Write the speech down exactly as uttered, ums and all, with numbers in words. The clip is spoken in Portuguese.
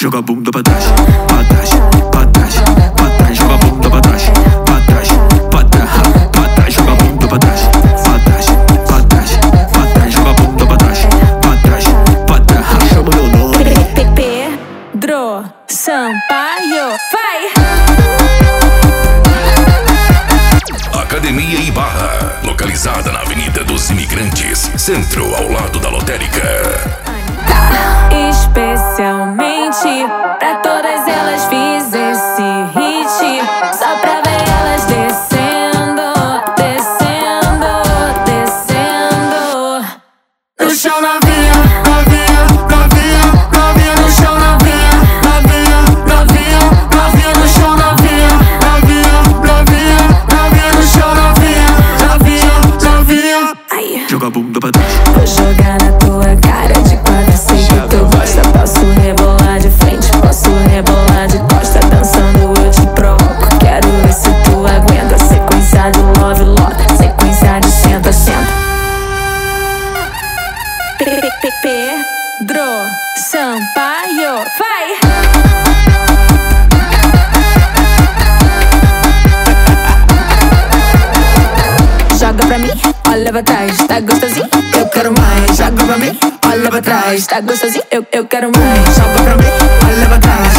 joga a bunda pra trás, pra trás, pra trás, pra trás, joga a bunda pra trás, pra trás, pra trás, pra trás, joga a bunda pra trás, pra trás, pra trás, pra trás, joga a bunda pra trás, pra trás, pra trás, chama meu nome. Pedro Sampaio, vai! Academia Ibarra, localizada na Avenida dos Imigrantes, centro, ao lado da lotérica. Especialmente pra todas elas fiz esse hit, só pra ver elas descendo, descendo, descendo no chão, novinha, novinha, novinha, novinha no chão, novinha, novinha, novinha, novinha no chão, novinha, novinha, novinha, novinha no chão, novinha, novinha, novinha. Aí, joga a bunda pra trás. vou jogar na tua cara de quatro, sei que tu gosta. Posso rebolar de frente, posso rebolar de costa. Dançando eu te provoco, quero ver se tu aguenta. Sequência de love, love, sequência de senta, senta. Pedro Sampaio, vai! Joga pra mim, olha pra trás, tá gostosinho? Eu quero mais. Joga pra mim, olha pra trás, tá gostosinho? Eu, eu quero mais. Joga pra mim, olha pra trás,